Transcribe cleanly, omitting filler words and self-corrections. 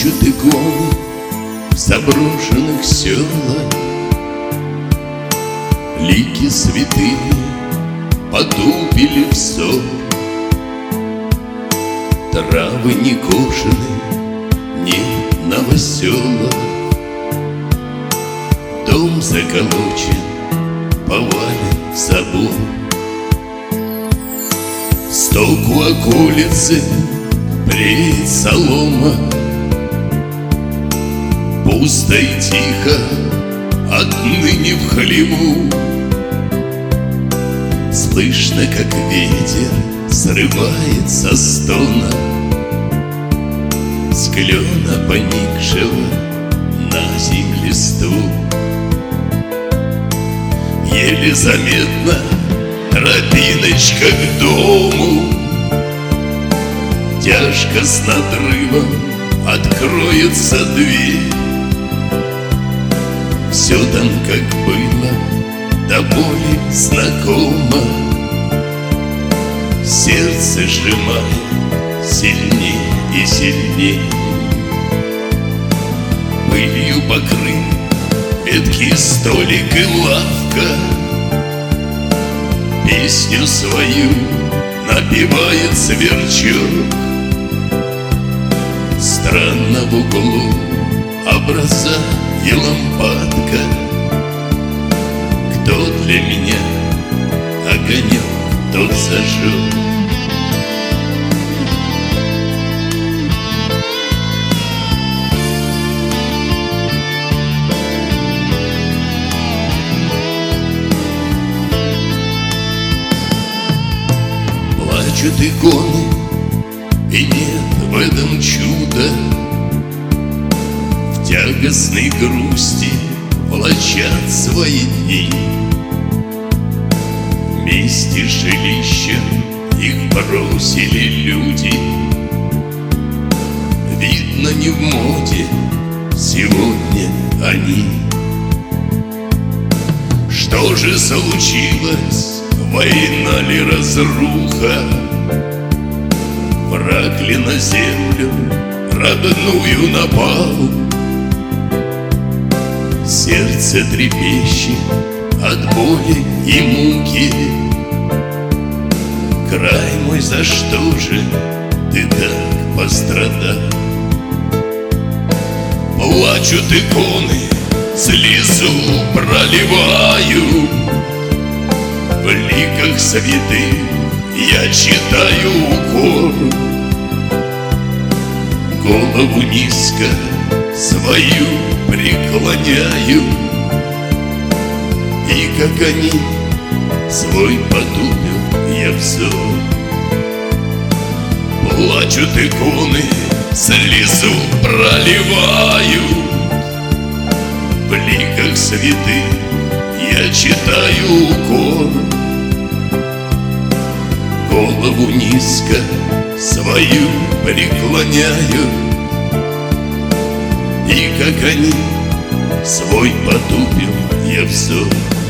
Плачут иконы в заброшенных селах, лики святые потупили в сон. Травы не кошены, нет новоселов. Дом заколочен, повален забор. В стоку околицы бреет солома. Пусто и тихо отныне в хлеву. Слышно, как ветер срывает со стона с клена поникшего на земле листу. Еле заметно тропиночка к дому, тяжко с надрывом откроется дверь. Все там, как было, до боли знакомо. Сердце сжимает сильней и сильней. Пылью покрыт ветхий столик и лавка. Песню свою напевает сверчок. Странно в углу образа и лампадка. Кто для меня огонек тот зажег. Плачут иконы, и нет в этом чуда. В тягостной грусти влачат свои дни. Вместе с жилищем их бросили люди. Видно, не в моде сегодня они. Что же случилось? Война ли разруха? Враг ли на землю родную напал? Сердце трепещет от боли и муки. Край мой, за что же ты так пострадал? Плачут иконы, слезу проливаю. В ликах святых я читаю укор. Голову низко свою преклоняю. И как они свой потупил я взор. Плачут иконы, слезу проливаю. В ликах святых я читаю укор. Голову низко свою преклоняю. И как они свой потупил я взор.